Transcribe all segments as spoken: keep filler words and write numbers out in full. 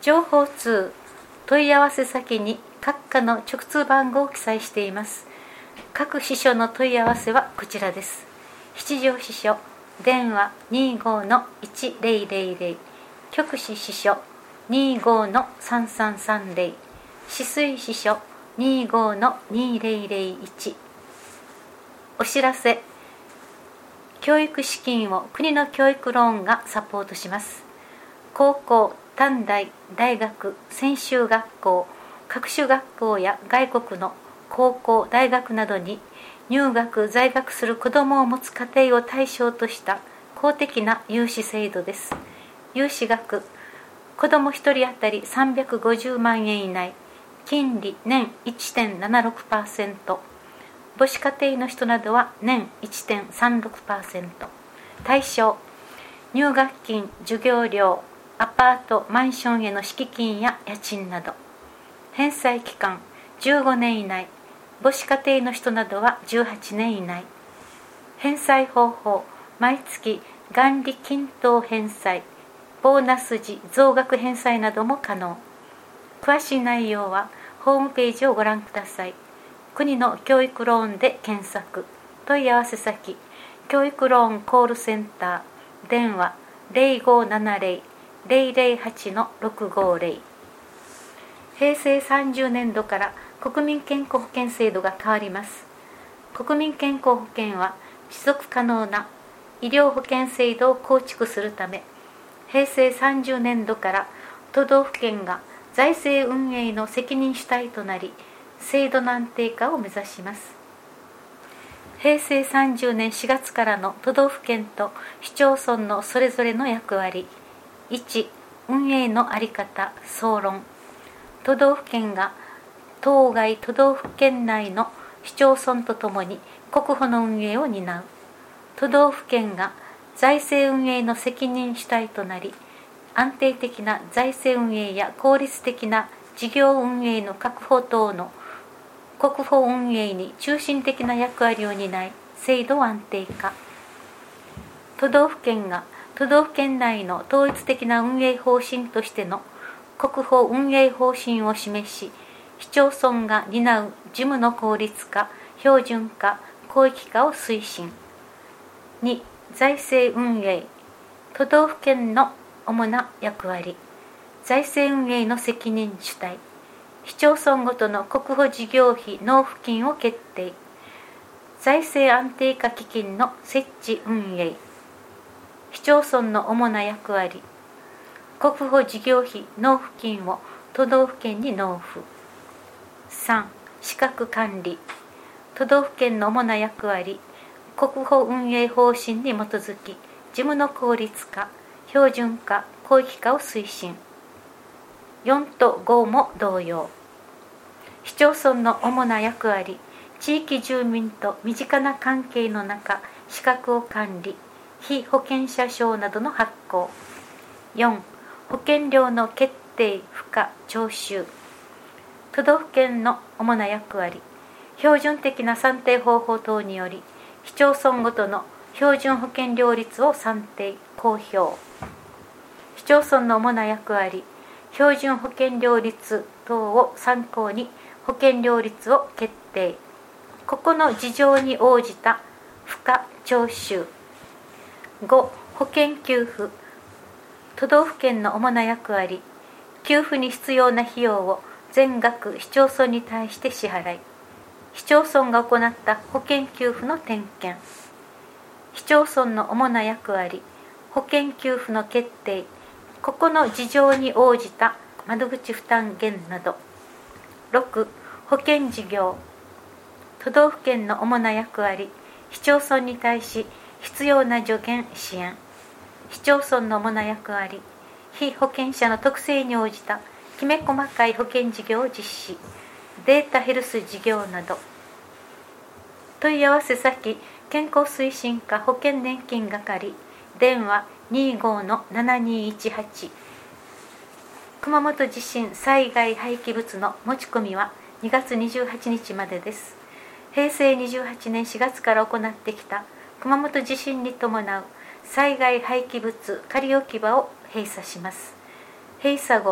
情報通問い合わせ先に各課の直通番号を記載しています。各支所の問い合わせはこちらです。七条支所電話 にじゅうごのいちぜろぜろぜろ、局支支所 にじゅうごのさんさんさんぜろ、止水支所 にじゅうごのにぜろぜろいち。お知らせ。教育資金を国の教育ローンがサポートします。高校、短大、大学、専修学校、各種学校や外国の高校、大学などに入学・在学する子どもを持つ家庭を対象とした公的な融資制度です。融資額、子どもひとり当たりさんびゃくごじゅうまんえん以内、金利年 いってんななろくパーセント、母子家庭の人などは年 いってんさんろくパーセント。対象、入学金、授業料、アパート・マンションへの敷金や家賃など。返済期間、じゅうごねん以内、母子家庭の人などはじゅうはちねん以内。返済方法、毎月元利均等返済、ボーナス時増額返済なども可能。詳しい内容はホームページをご覧ください。国の教育ローンで検索。問い合わせ先、教育ローンコールセンター、電話 ゼロごななゼロ ゼロゼロはちのろくごゼロ。平成さんじゅうねんどから国民健康保険制度が変わります。国民健康保険は持続可能な医療保険制度を構築するため、平成さんじゅうねんどから都道府県が財政運営の責任主体となり、制度の安定化を目指します。平成さんじゅうねんしがつからの都道府県と市町村のそれぞれの役割。いち、運営の在り方、総論。都道府県が当該都道府県内の市町村とともに国保の運営を担う。都道府県が財政運営の責任主体となり、安定的な財政運営や効率的な事業運営の確保等の国保運営に中心的な役割を担い、制度安定化。都道府県が都道府県内の統一的な運営方針としての国保運営方針を示し、市町村が担う事務の効率化、標準化、広域化を推進。に、財政運営。都道府県の主な役割。財政運営の責任主体。市町村ごとの国保事業費納付金を決定。財政安定化基金の設置運営。市町村の主な役割。国保事業費納付金を都道府県に納付。さん、資格管理。都道府県の主な役割。国保運営方針に基づき、事務の効率化、標準化、広域化を推進。よんとごも同様。市町村の主な役割、地域住民と身近な関係の中、資格を管理、被保険者証などの発行。よん、保険料の決定、付加、徴収。都道府県の主な役割、標準的な算定方法等により、市町村ごとの標準保険料率を算定、公表。市町村の主な役割、標準保険料率等を参考に保険料率を決定。個々の事情に応じた付加徴収。ご、保険給付。都道府県の主な役割、給付に必要な費用を全額市町村に対して支払い、市町村が行った保険給付の点検。市町村の主な役割、保険給付の決定、個々の事情に応じた窓口負担減など。ろく、保険事業。都道府県の主な役割、市町村に対し必要な助言・支援。市町村の主な役割、被保険者の特性に応じたきめ細かい保険事業を実施、データヘルス事業など。問い合わせ先、健康推進課保険年金係、電話 にじゅうごのななにいちはち。熊本地震災害廃棄物の持ち込みはにがつにじゅうはちにちまでです。平成にじゅうはちねんしがつから行ってきた熊本地震に伴う災害廃棄物仮置き場を閉鎖します。閉鎖後は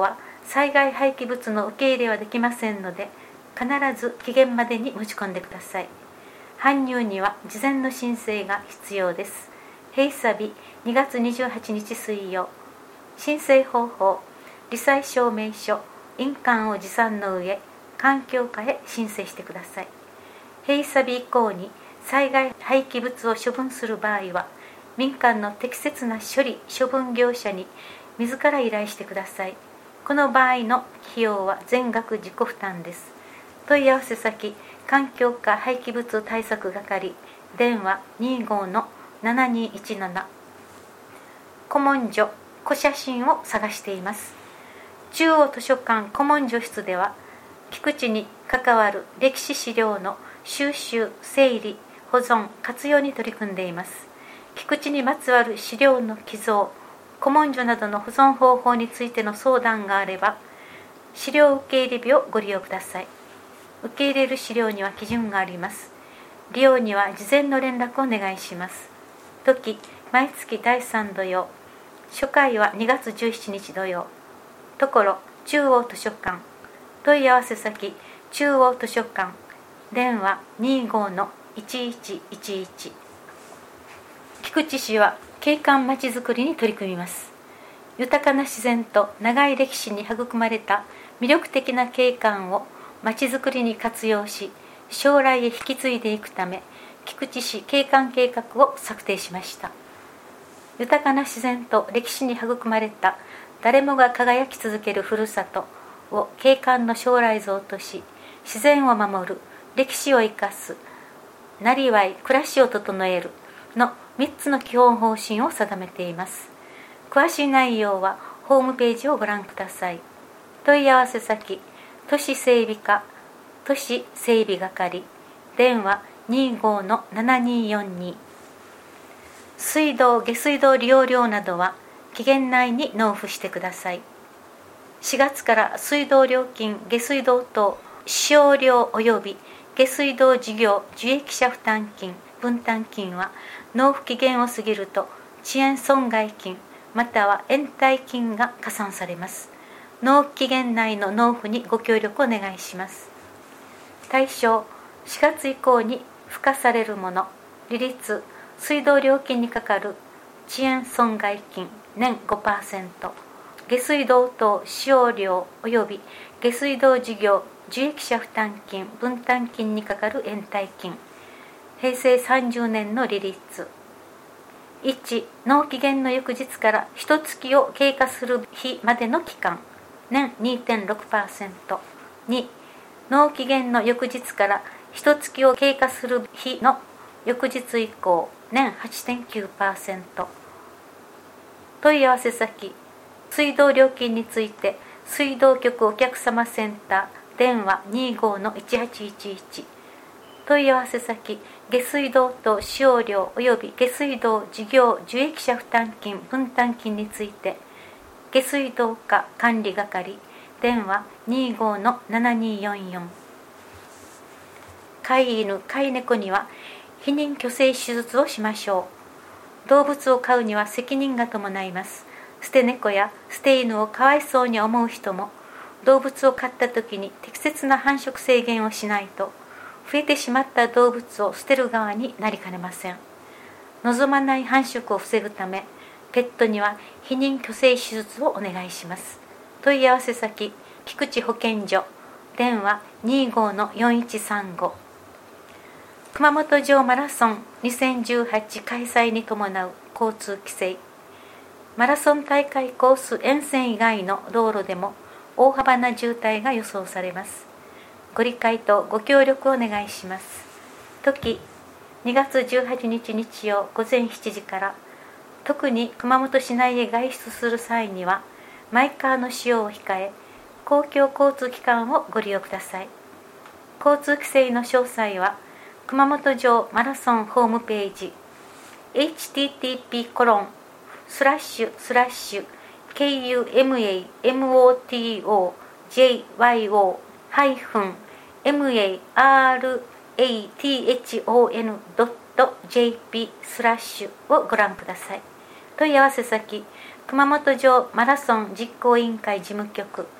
災害廃棄物の受け入れはできませんので、必ず期限までに持ち込んでください。搬入には事前の申請が必要です。閉鎖日にがつにじゅうはちにち水曜。申請方法、罹災証明書、印鑑を持参の上、環境課へ申請してください。閉鎖日以降に災害廃棄物を処分する場合は、民間の適切な処理・処分業者に自ら依頼してください。この場合の費用は全額自己負担です。問い合わせ先、環境課廃棄物対策係、電話 にじゅうごのななにいちなな。古文書、古写真を探しています。中央図書館古文書室では、菊池に関わる歴史資料の収集、整理、保存、活用に取り組んでいます。菊池にまつわる資料の寄贈、古文書などの保存方法についての相談があれば、資料受け入れ日をご利用ください。受け入れる資料には基準があります。利用には事前の連絡をお願いします。時、毎月だいさん土曜。初回はにがつじゅうしちにち土曜。ところ、中央図書館。問い合わせ先、中央図書館。電話 にじゅうごのいちいちいちいち。菊池市は景観まちづくりに取り組みます。豊かな自然と長い歴史に育まれた魅力的な景観をまちづくりに活用し、将来へ引き継いでいくため、菊池市景観計画を策定しました。豊かな自然と歴史に育まれた誰もが輝き続けるふるさとを景観の将来像とし、自然を守る、歴史を生かす、なりわい、暮らしを整えるのみっつの基本方針を定めています。詳しい内容はホームページをご覧ください。問い合わせ先、都市整備課、都市整備係、電話 にじゅうごのななによんに。水道・下水道利用料などは期限内に納付してください。しがつから水道料金・下水道等使用料及び下水道事業受益者負担金・分担金は納付期限を過ぎると遅延損害金または延滞金が加算されます。納付期限内の納付にご協力お願いします。対象、しがつ以降に付加されるもの、利率、水道料金にかかる遅延損害金年 ごパーセント、下水道等使用料及び下水道事業受益者負担金・分担金にかかる延滞金、へいせいさんじゅうねんの利率。いち、納期限の翌日からいちがつを経過する日までの期間、年 にてんろくパーセント。に、納期限の翌日からいちがつを経過する日の翌日以降、年 はちてんきゅうパーセント。問い合わせ先、水道料金について水道局お客様センター、電話 にじゅうごのいちはちいちいち。問い合わせ先、下水道等使用料及び下水道事業受益者負担金・分担金について、下水道課管理係、電話 にじゅうごのななによんよん。飼い犬・飼い猫には避妊去勢手術をしましょう。動物を飼うには責任が伴います。捨て猫や捨て犬をかわいそうに思う人も、動物を飼った時に適切な繁殖制限をしないと、増えてしまった動物を捨てる側になりかねません。望まない繁殖を防ぐため、ペットには避妊去勢手術をお願いします。問い合わせ先、菊池保健所、電話 にじゅうごのよんいちさんご。熊本城マラソンにせんじゅうはち開催に伴う交通規制。マラソン大会コース沿線以外の道路でも大幅な渋滞が予想されます。ご理解とご協力をお願いします。時、にがつじゅうはちにち日曜午前しちじから、特に熊本市内へ外出する際には、マイカーの使用を控え、公共交通機関をご利用ください。交通規制の詳細は、熊本城マラソンホームページ、エイチティーティーピーコロンスラッシュスラッシュケーユーエムエーエムオーティーオージェイワイオーハイフンエムエーアールエーティーエイチオーエヌドットジェーピースラッシュをご覧ください。問い合わせ先、熊本城マラソン実行委員会事務局、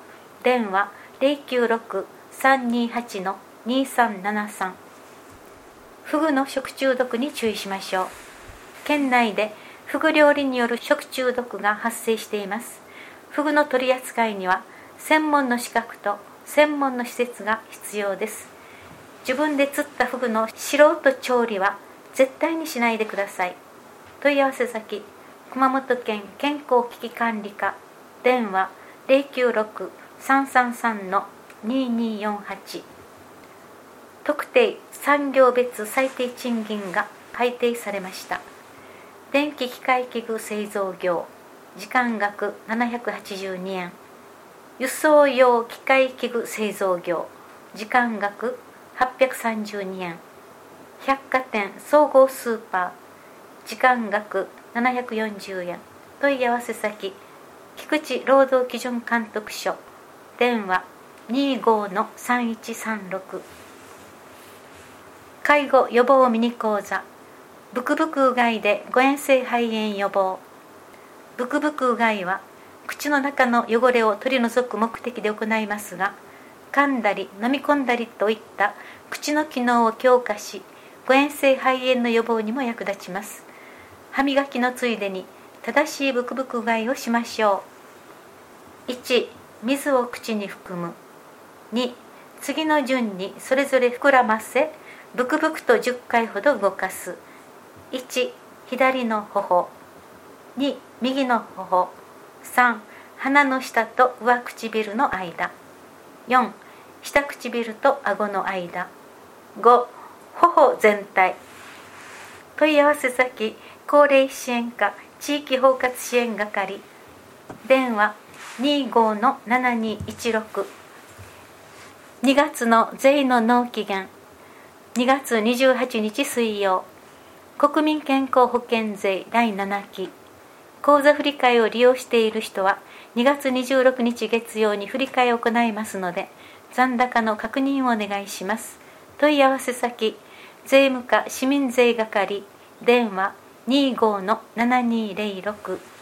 電話 ゼロきゅうろく さんにはち にさんななさん。フグの食中毒に注意しましょう。県内でフグ料理による食中毒が発生しています。フグの取り扱いには専門の資格と専門の施設が必要です。自分で釣ったフグの素人調理は絶対にしないでください。問い合わせ先、熊本県健康危機管理課、電話 ゼロきゅうろく さんさんさん にによんはち。特定産業別最低賃金が改定されました。電気機械器具製造業、時間額ななひゃくはちじゅうにえん。輸送用機械器具製造業、時間額はっぴゃくさんじゅうにえん。百貨店総合スーパー、時間額ななひゃくよんじゅうえん。問い合わせ先、菊池労働基準監督署、電話 にごのさんいちさんろく。介護予防ミニ講座、ブクブクうがいで誤嚥性肺炎予防。ブクブクうがいは口の中の汚れを取り除く目的で行いますが、噛んだり飲み込んだりといった口の機能を強化し、誤嚥性肺炎の予防にも役立ちます。歯磨きのついでに正しいブクブクうがいをしましょう。いち、水を口に含む。に、次の順にそれぞれ膨らませ、ブクブクとじゅっかいほど動かす。いち、左の頬。に、右の頬。さん、鼻の下と上唇の間。よん、下唇と顎の間。ご、頬全体。問い合わせ先、高齢支援課地域包括支援係、電話 にごのななにいちろく。にがつの税の納期限、にがつにじゅうはちにち水曜、国民健康保険税だいななき。口座振替を利用している人はにがつにじゅうろくにち月曜に振替を行いますので、残高の確認をお願いします。問い合わせ先、税務課市民税係、電話 にごのななにゼロろく。